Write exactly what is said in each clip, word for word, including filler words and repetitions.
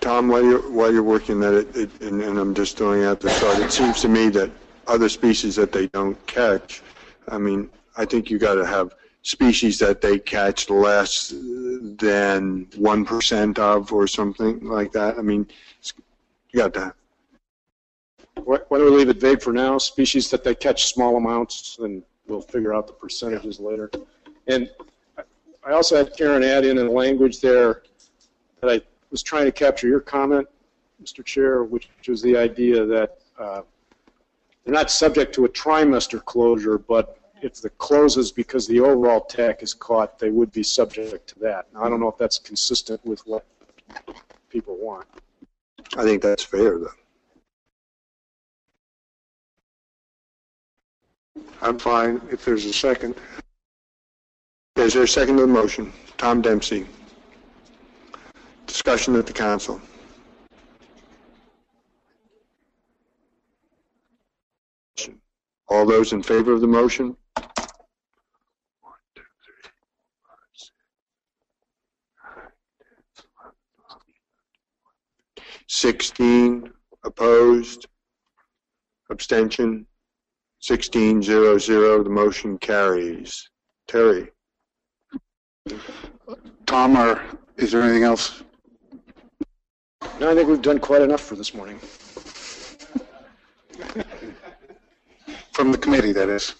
Tom, while you're, while you're working at it, it and, and I'm just throwing out the thought, it seems to me that other species that they don't catch, I mean, I think you got to have species that they catch less than one percent of or something like that. I mean, you got that. Why don't we leave it vague for now? Species that they catch small amounts, and we'll figure out the percentages later. And I also had Karen add in a language there that I was trying to capture your comment, Mister Chair, which was the idea that uh, they're not subject to a trimester closure, but if the closes because the overall T A C is caught, they would be subject to that. Now, I don't know if that's consistent with what people want. I think that's fair, though. I'm fine if there's a second. Is there a second to the motion? Tom Dempsey. Discussion at the council. All those in favor of the motion? One, two, three, four, five, six, nine, ten, eleven, twelve, sixteen opposed, abstention, sixteen zero zero. The motion carries. Terry. Tom, or is there anything else? No, I think we've done quite enough for this morning. From the committee, that is.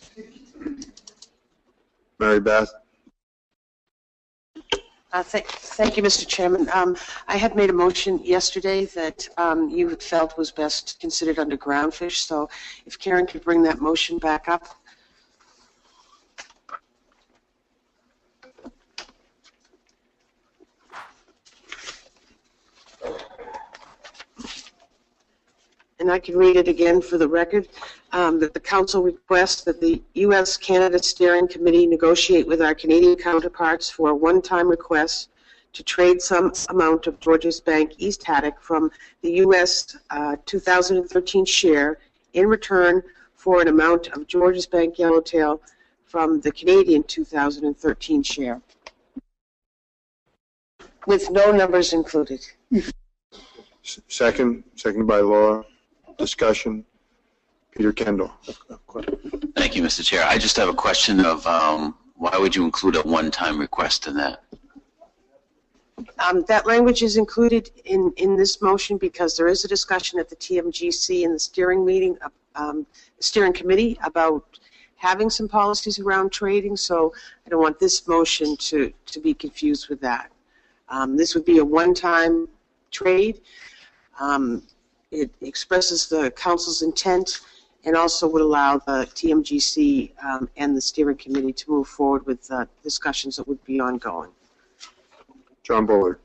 Mary Beth. Uh, th thank you, Mister Chairman. Um, I had made a motion yesterday that um, you had felt was best considered under groundfish, so if Karen could bring that motion back up. And I can read it again for the record, um, that the Council requests that the U S Canada Steering Committee negotiate with our Canadian counterparts for a one-time request to trade some amount of Georges Bank East Haddock from the U S uh, two thousand thirteen share in return for an amount of Georges Bank Yellowtail from the Canadian two thousand thirteen share, with no numbers included. Second, seconded by Laura. Discussion. Peter Kendall. Thank you, Mister Chair. I just have a question of um, why would you include a one-time request in that? Um, that language is included in, in this motion because there is a discussion at the T M G C in the steering meeting, um, steering committee about having some policies around trading, so I don't want this motion to, to be confused with that. Um, this would be a one-time trade. Um, It expresses the Council's intent and also would allow the T M G C um, and the steering committee to move forward with uh, discussions that would be ongoing. John Bullard.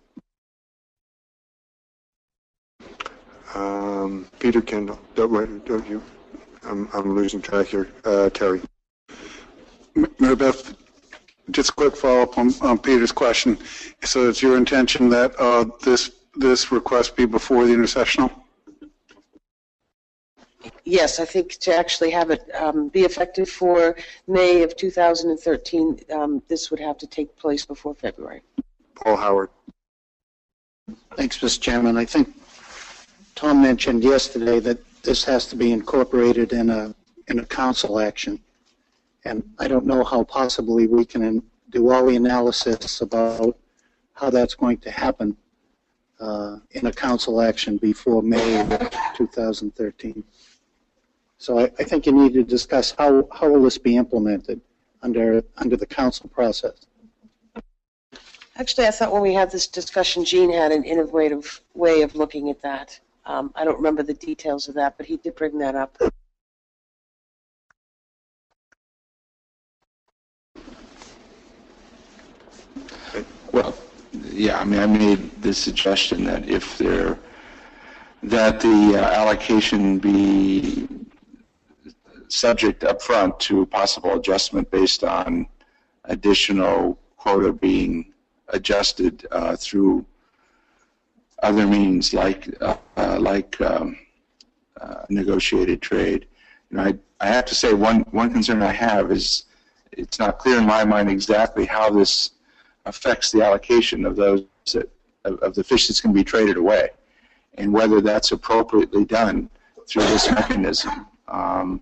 Um, Peter Kendall. Don't, wait, don't you? I'm, I'm losing track here. Uh, Terry. Mary Beth, just a quick follow-up on, on Peter's question. So it's your intention that uh, this this request be before the intersessional? Yes, I think to actually have it um, be effective for May of two thousand thirteen, um, this would have to take place before February. Paul Howard. Thanks, Mister Chairman. I think Tom mentioned yesterday that this has to be incorporated in a in a council action, and I don't know how possibly we can do all the analysis about how that's going to happen uh, in a council action before May of two thousand thirteen. So I, I think you need to discuss how, how will this be implemented under under the council process. Actually, I thought when we had this discussion, Gene had an innovative way of looking at that. Um, I don't remember the details of that, but he did bring that up. Well, yeah, I mean, I made the suggestion that if there, that the uh, allocation be subject up front to possible adjustment based on additional quota being adjusted uh, through other means like uh, uh, like um, uh, negotiated trade. You know, I, I have to say one one concern I have is it's not clear in my mind exactly how this affects the allocation of those that, of, of the fish that's going to be traded away. and whether that's appropriately done through this mechanism. Um,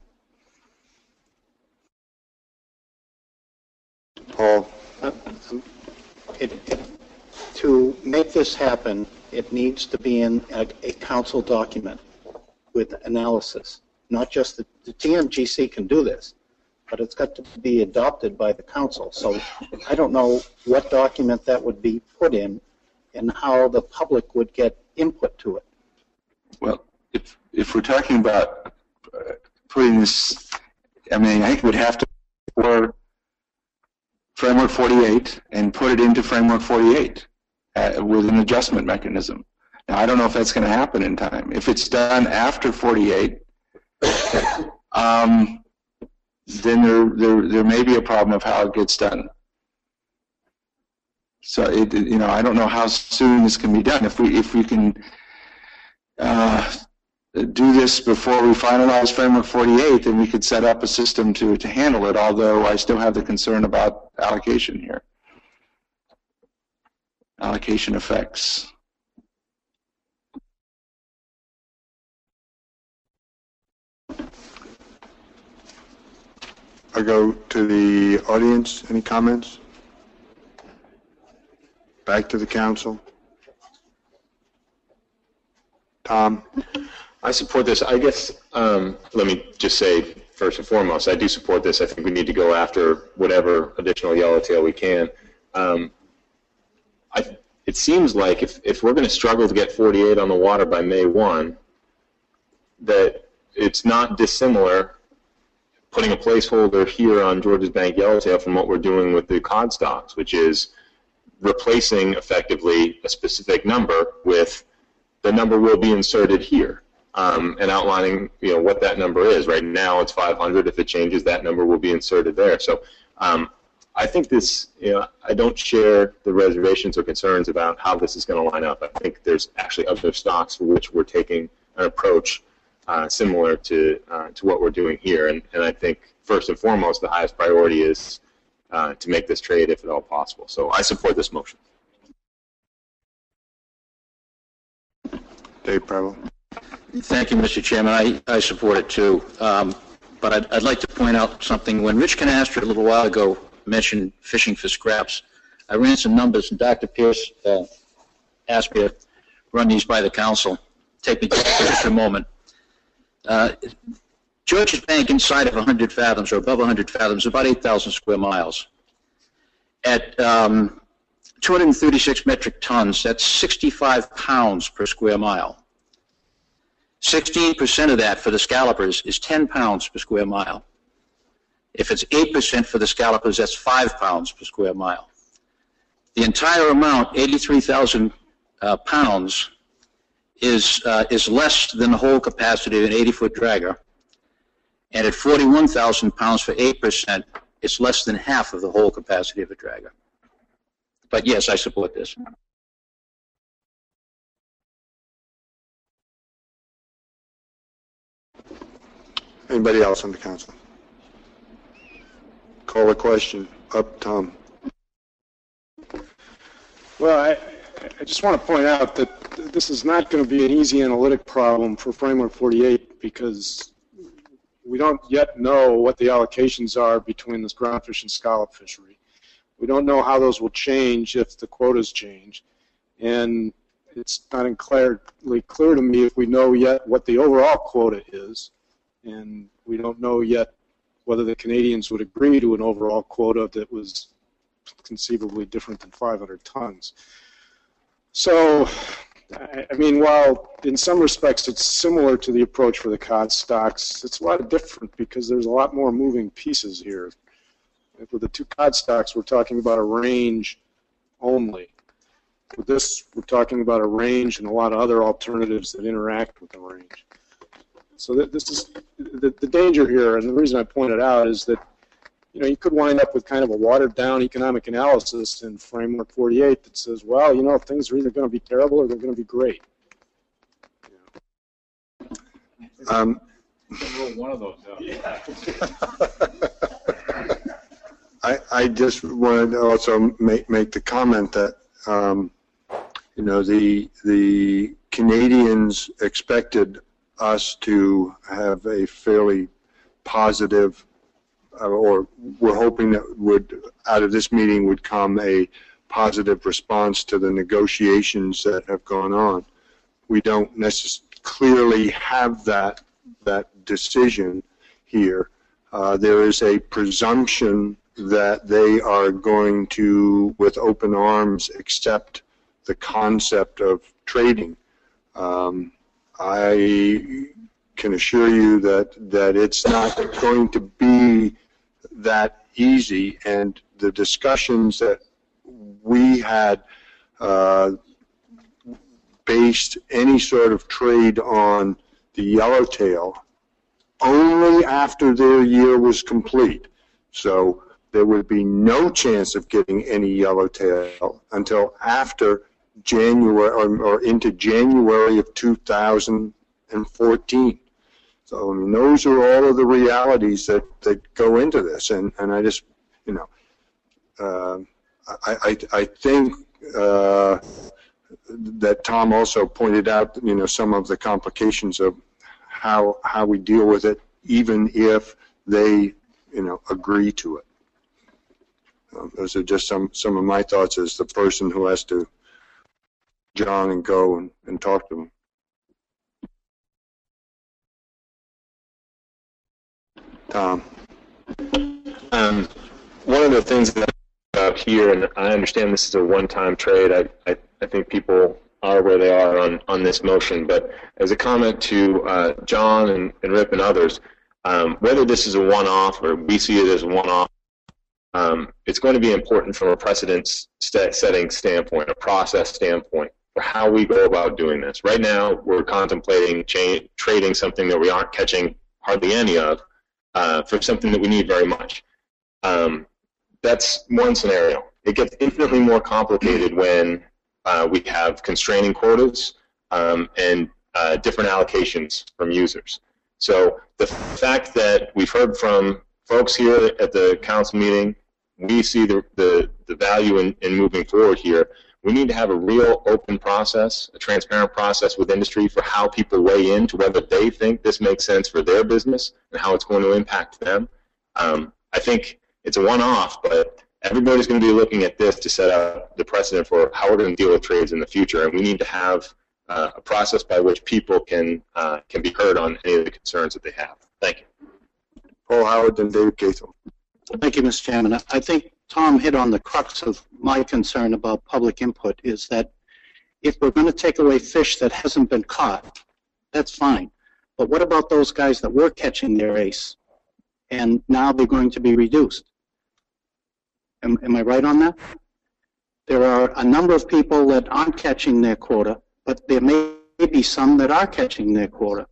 Paul? It, it, to make this happen, it needs to be in a, a council document with analysis. Not just the, the T M G C can do this, but it's got to be adopted by the council. So I don't know what document that would be put in and how the public would get input to it. Well, if, if we're talking about uh, putting this, I mean, I think we'd have to for Framework forty-eight and put it into Framework forty-eight uh, with an adjustment mechanism. Now, I don't know if that's going to happen in time. If it's done after forty-eight, um, then there, there there may be a problem of how it gets done. So, it, you know, I don't know how soon this can be done. If we if we can uh, do this before we finalize Framework forty-eight, then we could set up a system to to handle it. Although I still have the concern about allocation here, allocation effects. I'll go to the audience. Any comments? Back to the council. Tom? I support this. I guess, um, let me just say, first and foremost, I do support this. I think we need to go after whatever additional yellowtail we can. Um, I, it seems like if, if we're going to struggle to get forty-eight on the water by May first, that it's not dissimilar putting a placeholder here on Georges Bank yellowtail from what we're doing with the cod stocks, which is replacing effectively a specific number with the number will be inserted here, um, and outlining, you know, what that number is. Right now it's five hundred. If it changes, that number will be inserted there. So um, I think this, you know, I don't share the reservations or concerns about how this is going to line up. I think there's actually other stocks for which we're taking an approach Uh, similar to uh, to what we're doing here, and, and I think first and foremost the highest priority is uh, to make this trade if at all possible. So I support this motion. Dave Preble. Thank you, Mister Chairman. I, I support it too, um, but I'd, I'd like to point out something. When Rich Canastra a little while ago mentioned fishing for scraps, I ran some numbers, and Doctor Pierce uh, asked me to run these by the council. Take me just a moment. Uh, Georges Bank inside of one hundred fathoms or above one hundred fathoms, about eight thousand square miles. At um, two hundred thirty-six metric tons, that's sixty-five pounds per square mile. sixteen percent of that for the scallopers is ten pounds per square mile. If it's eight percent for the scallopers, that's five pounds per square mile. The entire amount, eighty-three thousand uh, pounds, is uh, is less than the whole capacity of an eighty-foot dragger, and at forty-one thousand pounds for eight percent, it's less than half of the whole capacity of a dragger. But yes, I support this. Anybody else on the council? Call a question. Up, Tom. Well, I, I just want to point out that this is not going to be an easy analytic problem for Framework forty-eight because we don't yet know what the allocations are between this groundfish and scallop fishery. We don't know how those will change if the quotas change. And it's not entirely clear to me if we know yet what the overall quota is. And we don't know yet whether the Canadians would agree to an overall quota that was conceivably different than five hundred tons. So, I mean, while in some respects it's similar to the approach for the cod stocks, it's a lot different because there's a lot more moving pieces here. With the two cod stocks, we're talking about a range only. With this, we're talking about a range and a lot of other alternatives that interact with the range. So that this is the, the danger here, and the reason I point it out is that, you know, you could wind up with kind of a watered-down economic analysis in Framework forty-eight that says, well, you know, things are either going to be terrible or they're going to be great. Um, one of those out. Yeah. I, I just wanted to also make, make the comment that, um, you know, the, the Canadians expected us to have a fairly positive, uh, or we're hoping that would, out of this meeting would come a positive response to the negotiations that have gone on. We don't necessarily clearly have that, that decision here. Uh, there is a presumption that they are going to, with open arms, accept the concept of trading. Um, I can assure you that, that it's not going to be that easy, and the discussions that we had uh, based any sort of trade on the yellowtail only after their year was complete. So there would be no chance of getting any yellowtail until after January or, or into January of two thousand fourteen. So I mean, those are all of the realities that, that go into this, and, and I just, you know, uh, I, I, I think uh, that Tom also pointed out, you know, some of the complications of how how we deal with it, even if they, you know, agree to it. Um, those are just some some of my thoughts as the person who has to John and go and, and talk to them. Tom. Um, one of the things that about here, and I understand this is a one-time trade. I, I, I think people are where they are on, on this motion, but as a comment to uh, John and, and Rip and others, um, whether this is a one-off or we see it as a one-off, um, it's going to be important from a precedent-setting standpoint, a process standpoint, for how we go about doing this. Right now, we're contemplating cha- trading something that we aren't catching hardly any of uh, for something that we need very much. Um, that's one scenario. It gets infinitely more complicated when uh, we have constraining quotas um, and uh, different allocations from users. So the fact that we've heard from folks here at the council meeting, we see the, the, the value in, in moving forward here. We need to have a real open process, a transparent process with industry for how people weigh in to whether they think this makes sense for their business and how it's going to impact them. Um, I think it's a one-off, but everybody's going to be looking at this to set out the precedent for how we're going to deal with trades in the future, and we need to have uh, a process by which people can uh, can be heard on any of the concerns that they have. Thank you. Paul Howard and David Gaithel. Thank you, Mister Chairman. I think Tom hit on the crux of my concern about public input, is that if we're going to take away fish that hasn't been caught, that's fine. But what about those guys that were catching their ace, and now they're going to be reduced? Am, am I right on that? There are a number of people that aren't catching their quota, but there may be some that are catching their quota.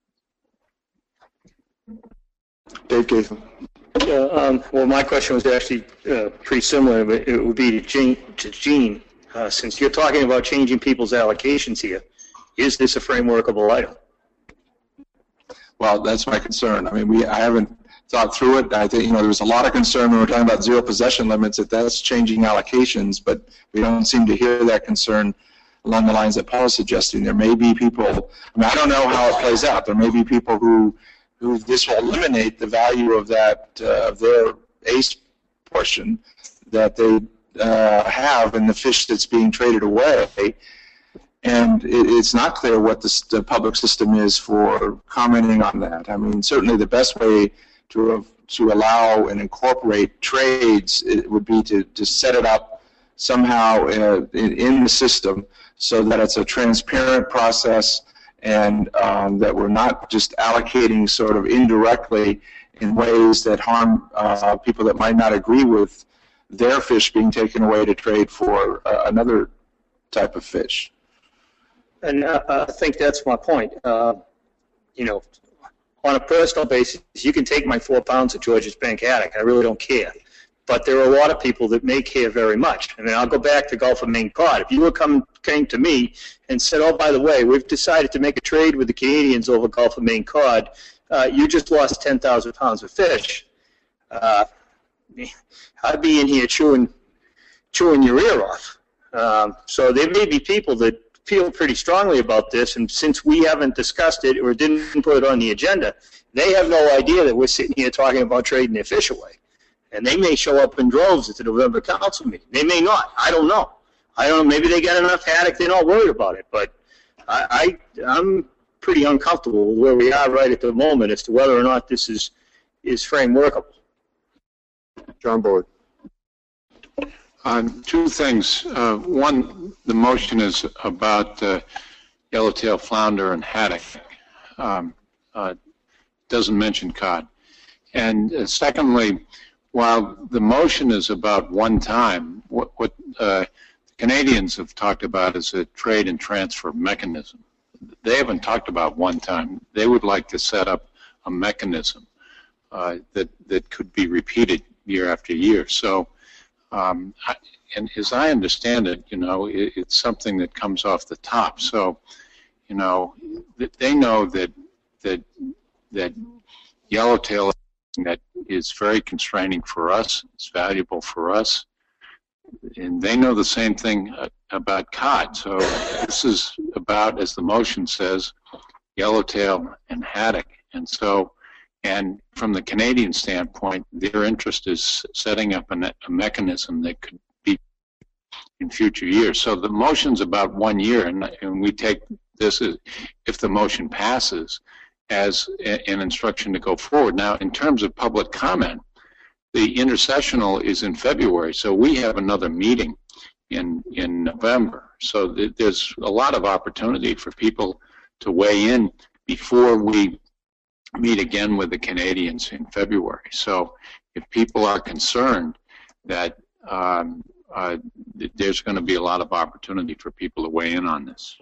Dave Gaithel. Yeah, um, well, my question was actually uh, pretty similar, but it would be to Gene. To Gene uh, since you're talking about changing people's allocations here, is this a frameworkable item? Well, that's my concern. I mean, we I haven't thought through it. I think, you know, there was a lot of concern when we were talking about zero possession limits that that's changing allocations, but we don't seem to hear that concern along the lines that Paul is suggesting. There may be people, I mean, I don't know how it plays out. There may be people who who this will eliminate the value of that, uh, of their ace portion that they uh, have in the fish that's being traded away. And it, it's not clear what the, the public system is for commenting on that. I mean, certainly the best way to, uh, to allow and incorporate trades, it would be to, to set it up somehow uh, in, in the system so that it's a transparent process, and um, that we're not just allocating sort of indirectly in ways that harm uh, people that might not agree with their fish being taken away to trade for uh, another type of fish. And uh, I think that's my point. Uh, you know, on a personal basis, you can take my four pounds of George's Bank haddock. I really don't care. But there are a lot of people that may care very much. I mean, I'll go back to Gulf of Maine cod. If you were come, came to me and said, oh, by the way, we've decided to make a trade with the Canadians over Gulf of Maine cod, uh, you just lost ten thousand pounds of fish, uh, I'd be in here chewing, chewing your ear off. Um, so there may be people that feel pretty strongly about this, and since we haven't discussed it or didn't put it on the agenda, they have no idea that we're sitting here talking about trading their fish away. And they may show up in droves at the November council meeting. They may not. I don't know. I don't know. Maybe they got enough haddock, they're not worried about it. But I, I, I'm pretty uncomfortable with where we are right at the moment as to whether or not this is, is frame workable. John Boyd. Um, two things. Uh, one, the motion is about uh, yellowtail flounder and haddock. Um, uh, doesn't mention cod. And uh, secondly, while the motion is about one time, what, what uh, the Canadians have talked about is a trade and transfer mechanism. They haven't talked about one time. They would like to set up a mechanism uh, that, that could be repeated year after year. So, um, I, and as I understand it, you know, it, it's something that comes off the top. So, you know, they know that that that yellowtail that is very constraining for us. It's valuable for us, and they know the same thing uh, about cod. So this is about, as the motion says, yellowtail and haddock. And so, and from the Canadian standpoint, their interest is setting up a, a mechanism that could be in future years. So the motion's about one year, and, and we take this as, if the motion passes, as a, an instruction to go forward. Now, in terms of public comment, the intersessional is in February, so we have another meeting in in November. So th there's a lot of opportunity for people to weigh in before we meet again with the Canadians in February. So if people are concerned that um, uh, th there's going to be a lot of opportunity for people to weigh in on this.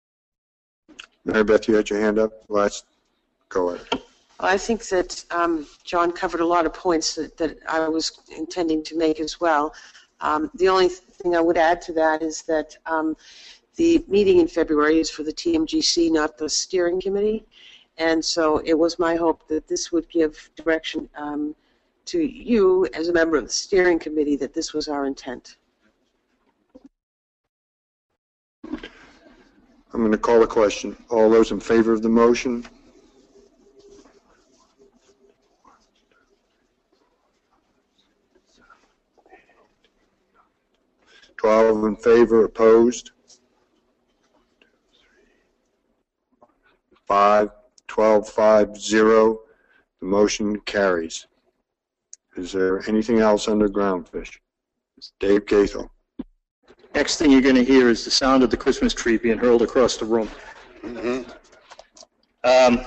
Mary Beth, you had your hand up. Last, go ahead. Well, I think that um, John covered a lot of points that, that I was intending to make as well. Um, the only thing I would add to that is that um, the meeting in February is for the T M G C, not the steering committee. And so it was my hope that this would give direction um, to you as a member of the steering committee that this was our intent. I'm going to call a question. All those in favor of the motion? twelve in favor, opposed? Five, twelve, five, zero. The motion carries. Is there anything else under groundfish? Dave Gaithel. Next thing you're going to hear is the sound of the Christmas tree being hurled across the room. Mm-hmm. um,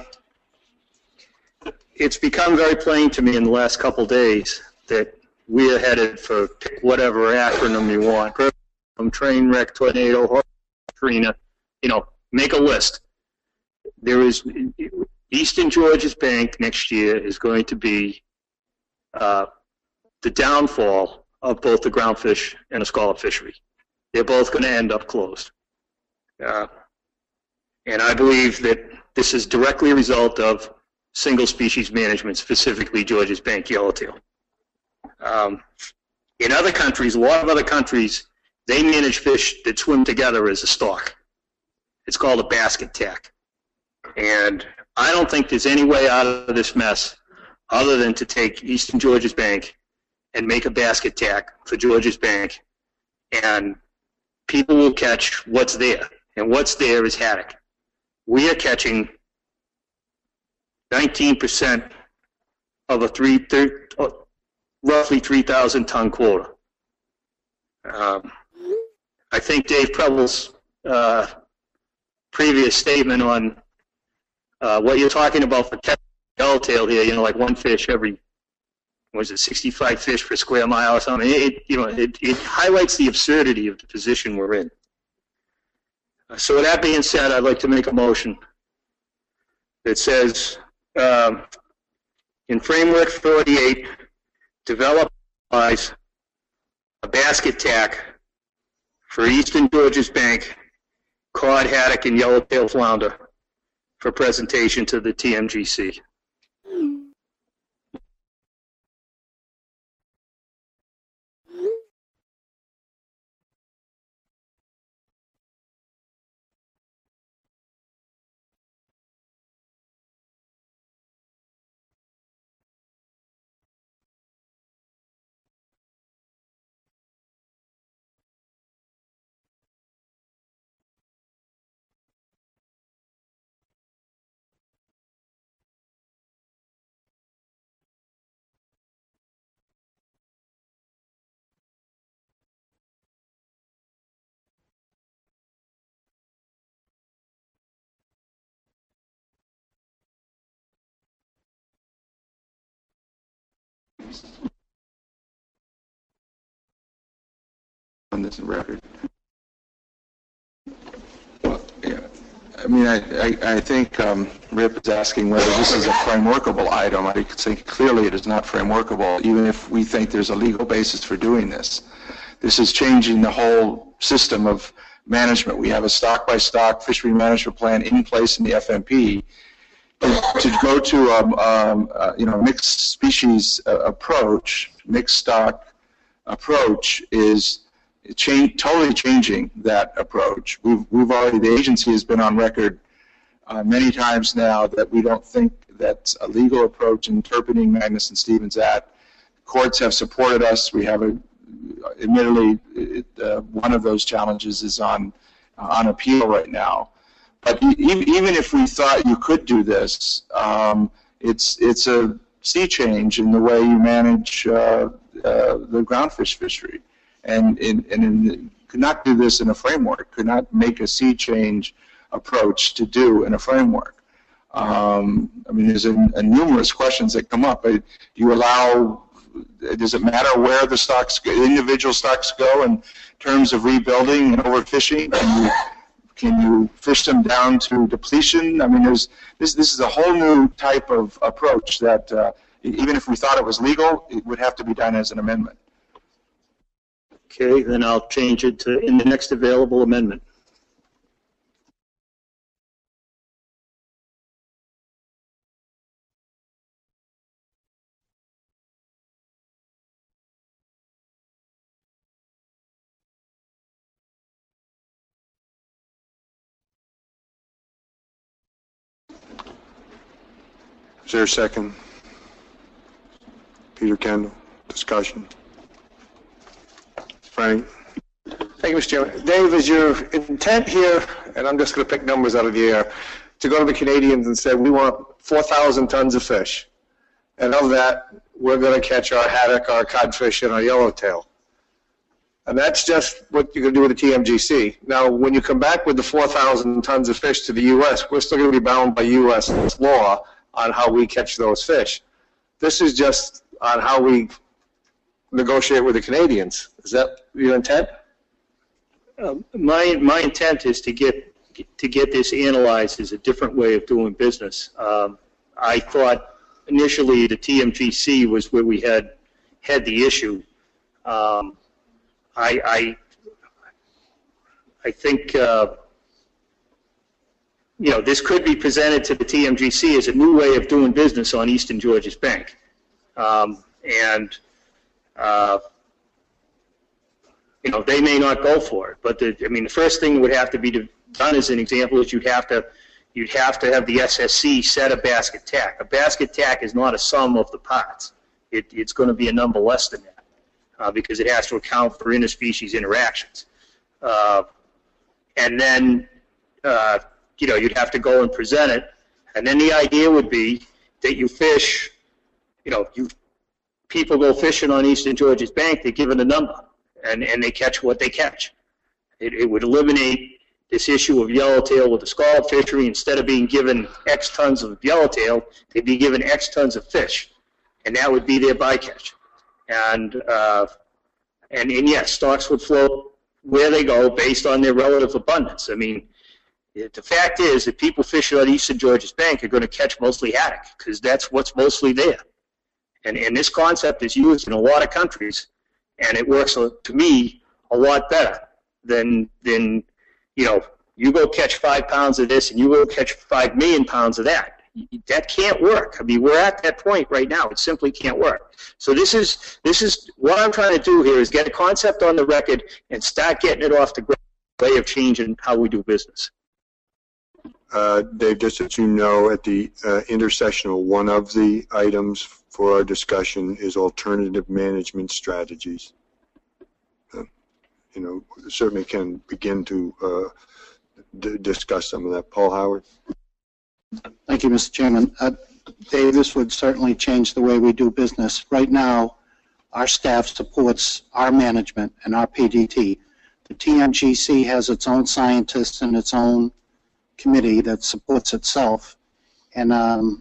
it's become very plain to me in the last couple days that we are headed for pick whatever acronym you want, from train wreck, tornado, Katrina, you know, make a list. There is, Eastern Georges Bank next year is going to be uh, the downfall of both the groundfish and the scallop fishery. They're both going to end up closed. Uh, and I believe that this is directly a result of single species management, specifically Georges Bank yellowtail. Um, in other countries, a lot of other countries, they manage fish that swim together as a stock. It's called a basket tack. And I don't think there's any way out of this mess other than to take Eastern Georges Bank and make a basket tack for Georges Bank, and people will catch what's there. And what's there is haddock. We are catching nineteen percent of a three, thir roughly three thousand ton quota. Um, I think Dave Preble's uh, previous statement on uh, what you're talking about for catching yellowtail here, you know, like one fish every, what is it, sixty-five fish per square mile or something. It, you know, it, it highlights the absurdity of the position we're in. Uh, so with that being said, I'd like to make a motion that says, um, in Framework forty-eight, develop a basket tack for Eastern Georges Bank, cod, haddock, and yellowtail flounder for presentation to the T M G C. On this record. Well, yeah. I mean, I, I, I think um, Rip is asking whether this is a frameworkable item. I think clearly it is not frameworkable, even if we think there's a legal basis for doing this. This is changing the whole system of management. We have a stock-by-stock fishery management plan in place in the F M P. To, to go to a, um, uh, you know, mixed species uh, approach, mixed stock approach is change, totally changing that approach. We've, we've already, the agency has been on record uh, many times now that we don't think that's a legal approach interpreting Magnuson-Stevens Act. Courts have supported us. We have a, admittedly, it, uh, one of those challenges is on, uh, on appeal right now. But even if we thought you could do this, um, it's it's a sea change in the way you manage uh, uh, the groundfish fishery, and in, and in, could not do this in a framework. Could not make a sea change approach to do in a framework. Um, I mean, there's a, a numerous questions that come up. Do you allow? Does it matter where the stocks, individual stocks, go in terms of rebuilding and overfishing? Can you, Can you fish them down to depletion? I mean, there's this. This is a whole new type of approach that, uh, even if we thought it was legal, it would have to be done as an amendment. Okay, then I'll change it to in the next available amendment. Is there a second? Peter Kendall, discussion. Frank? Thank you, Mister Chairman. Dave, is your intent here, and I'm just going to pick numbers out of the air, to go to the Canadians and say, we want four thousand tons of fish, and of that, we're going to catch our haddock, our codfish, and our yellowtail. And that's just what you're going to do with the T M G C. Now, when you come back with the four thousand tons of fish to the U S, we're still going to be bound by U S law on how we catch those fish. This is just on how we negotiate with the Canadians. Is that your intent? Uh, my my intent is to get to get this analyzed as a different way of doing business. Um, I thought initially the T M G C was where we had had the issue. Um, I, I I think. Uh, You know, this could be presented to the T M G C as a new way of doing business on Eastern Georges Bank. Um, and, uh, you know, they may not go for it. But, the, I mean, the first thing that would have to be done as an example is you'd have to, you'd have to have the S S C set a basket tack. A basket tack is not a sum of the parts. It, it's going to be a number less than that uh, because it has to account for interspecies interactions. Uh, and then, uh, you know, you'd have to go and present it, and then the idea would be that you fish, you know, you people go fishing on Eastern Georges Bank, they're given a number, and, and they catch what they catch. It, it would eliminate this issue of yellowtail with the scallop fishery. Instead of being given X tons of yellowtail, they'd be given X tons of fish, and that would be their bycatch. And, uh, and, and yes, stocks would float where they go based on their relative abundance. I mean, the fact is that people fishing on Eastern Georges Bank are going to catch mostly haddock because that's what's mostly there. And, and this concept is used in a lot of countries, and it works, to me, a lot better than, than you know, you go catch five pounds of this and you go catch five million pounds of that. That can't work. I mean, we're at that point right now. It simply can't work. So this is, this is what I'm trying to do here is get a concept on the record and start getting it off the ground, way of changing how we do business. Uh, Dave, just so you know, at the uh, intersectional, one of the items for our discussion is alternative management strategies. Uh, you know, certainly can begin to uh, d discuss some of that. Paul Howard. Thank you, Mister Chairman. Uh, Dave, this would certainly change the way we do business. Right now, our staff supports our management and our P D T. The T M G C has its own scientists and its own committee that supports itself, and um,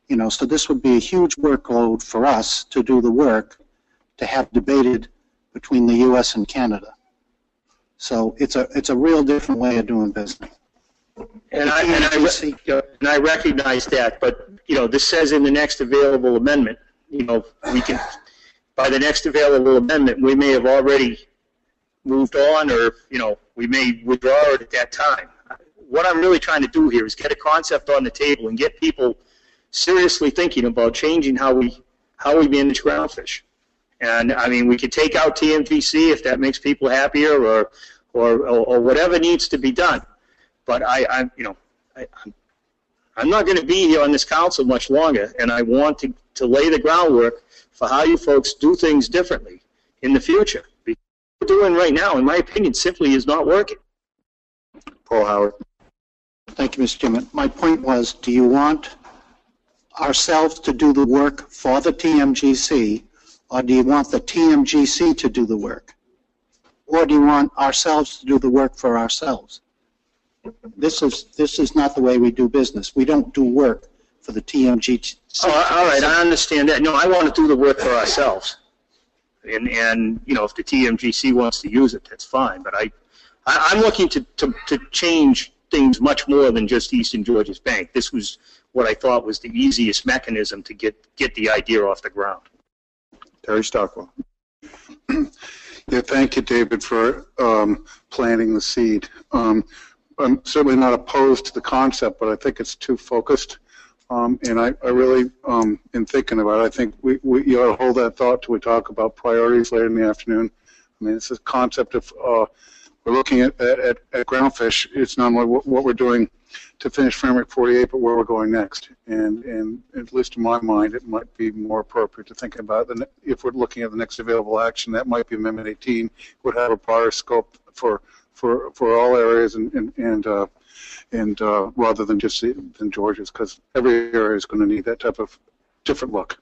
You know, so this would be a huge workload for us to do the work to have debated between the U S and Canada. So it's a it's a real different way of doing business. And I, and I, and I recognize that, but, you know, this says in the next available amendment, you know, we can, by the next available amendment, we may have already moved on, or, you know, we may withdraw it at that time. What I'm really trying to do here is get a concept on the table and get people seriously thinking about changing how we how we manage groundfish. And I mean, we could take out T M G C if that makes people happier, or or or whatever needs to be done. But I, I you know, I, I'm I'm not going to be here on this council much longer, and I want to to lay the groundwork for how you folks do things differently in the future. Because what we're doing right now, in my opinion, simply is not working. Paul Howard. Thank you, Mister Chairman. My point was, do you want ourselves to do the work for the T M G C, or do you want the T M G C to do the work? Or do you want ourselves to do the work for ourselves? This is this is not the way we do business. We don't do work for the T M G C. Oh, all right, I understand that. No, I want to do the work for ourselves. And, and you know, if the T M G C wants to use it, that's fine. But I, I I'm looking to, to, to change things much more than just Eastern Georgia's Bank. This was what I thought was the easiest mechanism to get, get the idea off the ground. Terry Stockwell. Yeah, thank you, David, for um, planting the seed. Um, I'm certainly not opposed to the concept, but I think it's too focused. Um, and I, I really, um, in thinking about it, I think we, we you ought to hold that thought till we talk about priorities later in the afternoon. I mean, it's a concept of uh, we're looking at, at, at groundfish. It's not only what, what we're doing to finish Framework forty-eight, but where we're going next. And, and at least in my mind, it might be more appropriate to think about the, if we're looking at the next available action, that might be Amendment eighteen, would have a broader scope for for for all areas, and and and, uh, and uh, rather than just the, than Georgia's, because every area is going to need that type of different look.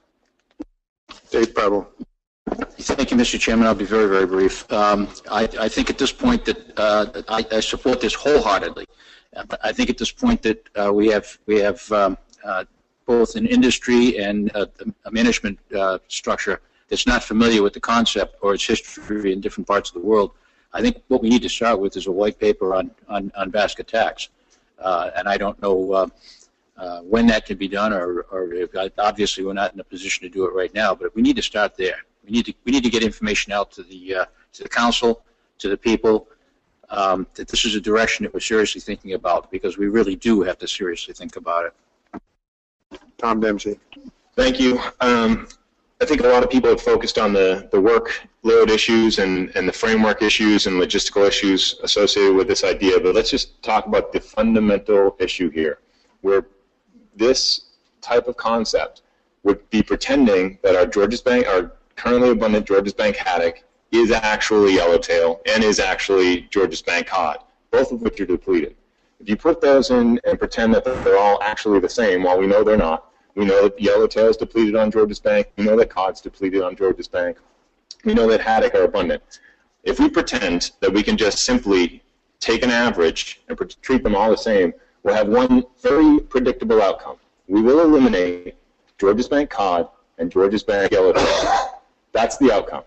Dave Preble. Thank you, Mister Chairman. I'll be very, very brief. Um, I, I think at this point that uh, I, I support this wholeheartedly. I think at this point that uh, we have we have um, uh, both an industry and a, a management uh, structure that's not familiar with the concept or its history in different parts of the world. I think what we need to start with is a white paper on on, on basket tax, uh, and I don't know uh, uh, when that can be done, or, or if, obviously we're not in a position to do it right now. But we need to start there. We need to we need to get information out to the uh, to the council, to the people, um, that this is a direction that we're seriously thinking about, because we really do have to seriously think about it. Tom Dempsey. Thank you. Um, I think a lot of people have focused on the, the workload issues and, and the framework issues and logistical issues associated with this idea, but let's just talk about the fundamental issue here, where this type of concept would be pretending that our Georges Bank, our currently abundant Georges Bank haddock is actually yellowtail and is actually Georges Bank cod, both of which are depleted. If you put those in and pretend that they're all actually the same, while we know they're not, we know that yellowtail is depleted on Georges Bank. We know that cod's depleted on Georges Bank. We know that haddock are abundant. If we pretend that we can just simply take an average and treat them all the same, we'll have one very predictable outcome. We will eliminate Georges Bank cod and Georges Bank yellowtail. That's the outcome.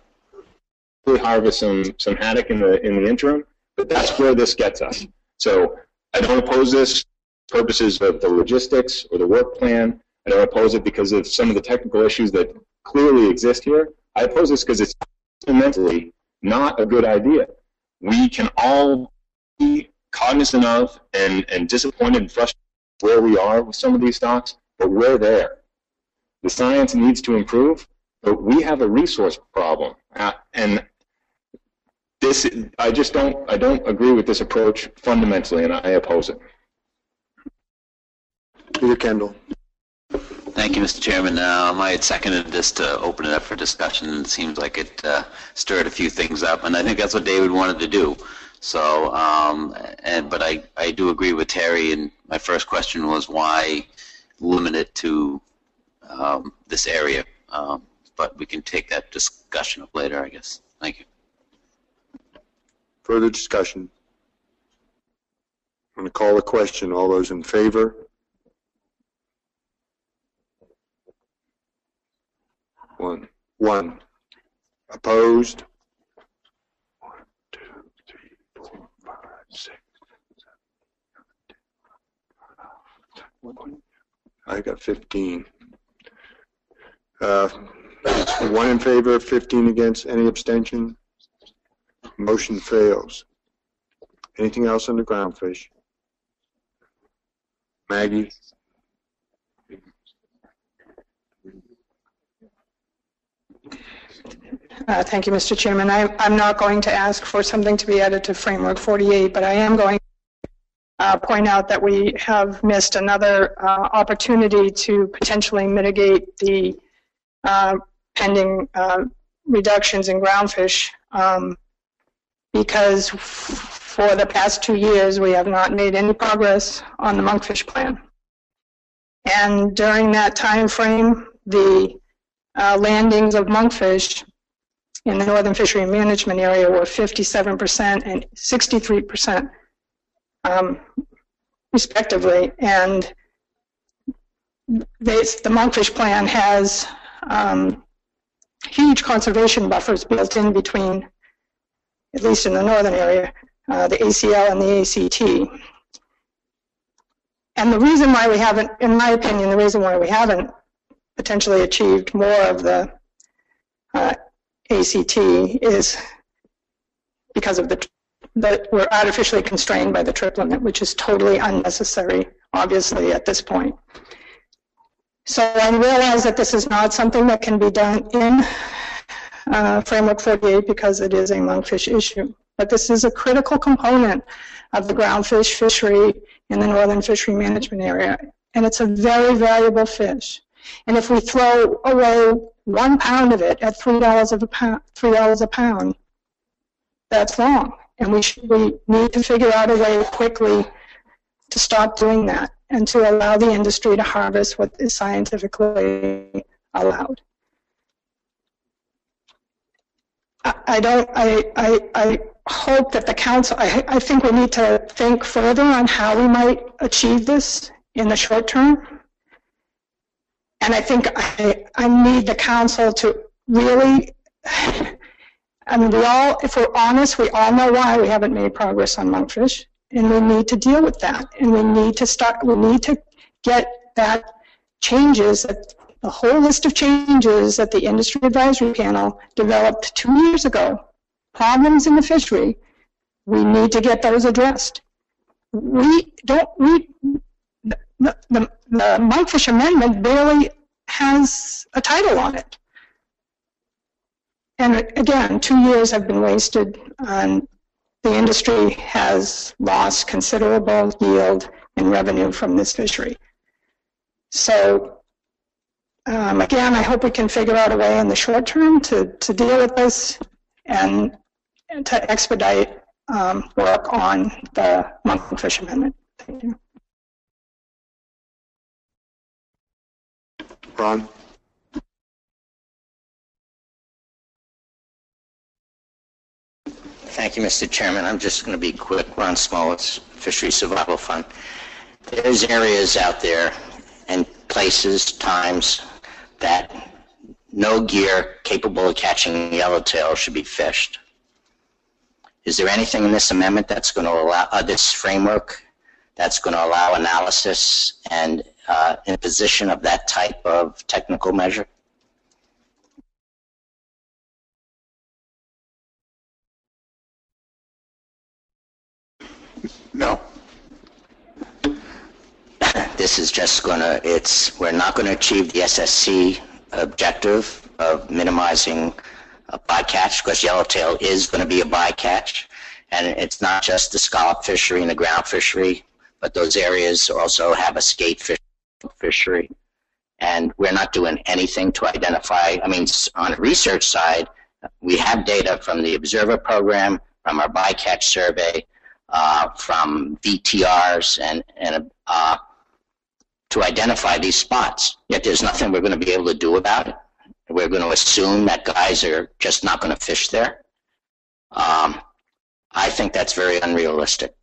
We harvest some some haddock in the in the interim, but that's where this gets us. So I don't oppose this for purposes of the logistics or the work plan. I don't oppose it because of some of the technical issues that clearly exist here. I oppose this because it's fundamentally not a good idea. We can all be cognizant of and, and disappointed and frustrated where we are with some of these stocks, but we're there. The science needs to improve, but we have a resource problem. Uh, and this, I just don't, I don't agree with this approach fundamentally, and I oppose it. Peter Kendall. Thank you, Mister Chairman. Um, I had seconded this to open it up for discussion, and it seems like it uh, stirred a few things up, and I think that's what David wanted to do. So, um, and but I, I do agree with Terry, and my first question was why limit it to um, this area, um, but we can take that discussion up later, I guess. Thank you. Further discussion? I'm going to call a question. All those in favor? One. Opposed? One, two, three, four, five, six, seven, I got fifteen. Uh, one in favor, fifteen against, any abstention? Motion fails. Anything else on the groundfish? Maggie? Uh, Thank you, Mister Chairman. I, I'm not going to ask for something to be added to Framework forty-eight, but I am going to uh, point out that we have missed another uh, opportunity to potentially mitigate the uh, pending uh, reductions in groundfish, um, because for the past two years we have not made any progress on the monkfish plan. And during that time frame, the uh, landings of monkfish in the Northern Fishery Management Area were fifty-seven percent and sixty-three percent, um, respectively. And they, the monkfish plan has um, huge conservation buffers built in between, at least in the northern area, uh, the A C L and the A C T. And the reason why we haven't, in my opinion, the reason why we haven't potentially achieved more of the uh, A C T is because of the that we're artificially constrained by the trip limit, which is totally unnecessary, obviously, at this point. So I realize that this is not something that can be done in uh, Framework forty-eight because it is a monkfish issue. But this is a critical component of the groundfish fishery in the Northern Fishery Management Area, and it's a very valuable fish. And if we throw away one pound of it at three dollars a pound, three dollars a pound, that's wrong. And we should, we need to figure out a way quickly to stop doing that and to allow the industry to harvest what is scientifically allowed. I, I don't. I, I I hope that the council. I I think we need to think further on how we might achieve this in the short term. And I think I, I need the council to really, I mean, we all, if we're honest, we all know why we haven't made progress on monkfish, and we need to deal with that. And we need to start, we need to get that changes, that the whole list of changes that the Industry Advisory Panel developed two years ago, problems in the fishery, we need to get those addressed. We don't, we, The, the, the monkfish amendment barely has a title on it. And again, two years have been wasted, and the industry has lost considerable yield and revenue from this fishery. So um, again, I hope we can figure out a way in the short term to, to deal with this and, and to expedite um, work on the monkfish amendment. Thank you. Ron? Thank you, Mister Chairman. I'm just going to be quick. Ron Smolitz, Fishery Survival Fund. There's areas out there and places, times that no gear capable of catching yellowtail should be fished. Is there anything in this amendment that's going to allow, uh, this framework, that's going to allow analysis and uh, imposition of that type of technical measure? No. This is just going to, it's, we're not going to achieve the S S C objective of minimizing a bycatch, because yellowtail is going to be a bycatch. And it's not just the scallop fishery and the ground fishery, but those areas also have a skate fish fishery. And we're not doing anything to identify, I mean, on the research side, we have data from the Observer program, from our bycatch survey, uh, from V T Rs, and, and uh, to identify these spots. Yet there's nothing we're going to be able to do about it. We're going to assume that guys are just not going to fish there. Um, I think that's very unrealistic.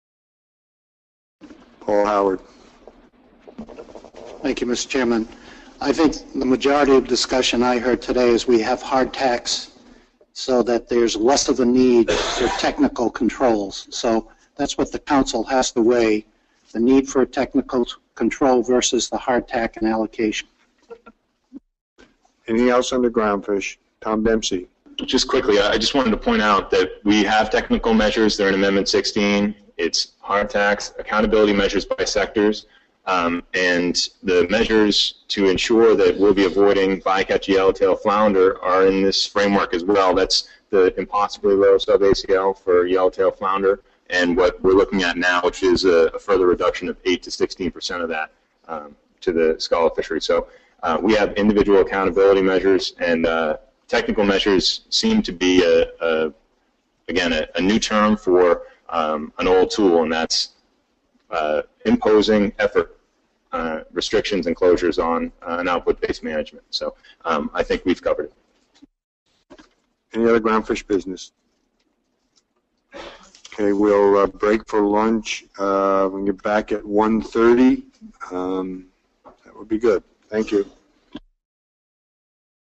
Paul Howard. Thank you, Mister Chairman. I think the majority of discussion I heard today is we have hard tax so that there's less of a need for technical controls. So that's what the council has to weigh, the need for a technical control versus the hard tack and allocation. Anything else on the groundfish? Tom Dempsey. Just quickly, I just wanted to point out that we have technical measures. They're in Amendment sixteen. It's hard tax, accountability measures by sectors, um, and the measures to ensure that we'll be avoiding bycatch yellowtail flounder are in this framework as well. That's the impossibly low sub-A C L for yellowtail flounder, and what we're looking at now, which is a, a further reduction of eight to sixteen percent of that um, to the scala fishery. So uh, we have individual accountability measures, and uh, technical measures seem to be, a, a again, a, a new term for um, an old tool, and that's uh, imposing effort uh, restrictions and closures on uh, an output-based management. So um, I think we've covered it. Any other groundfish business? Okay, we'll uh, break for lunch. Uh, we'll get back at one thirty. Um, that would be good. Thank you.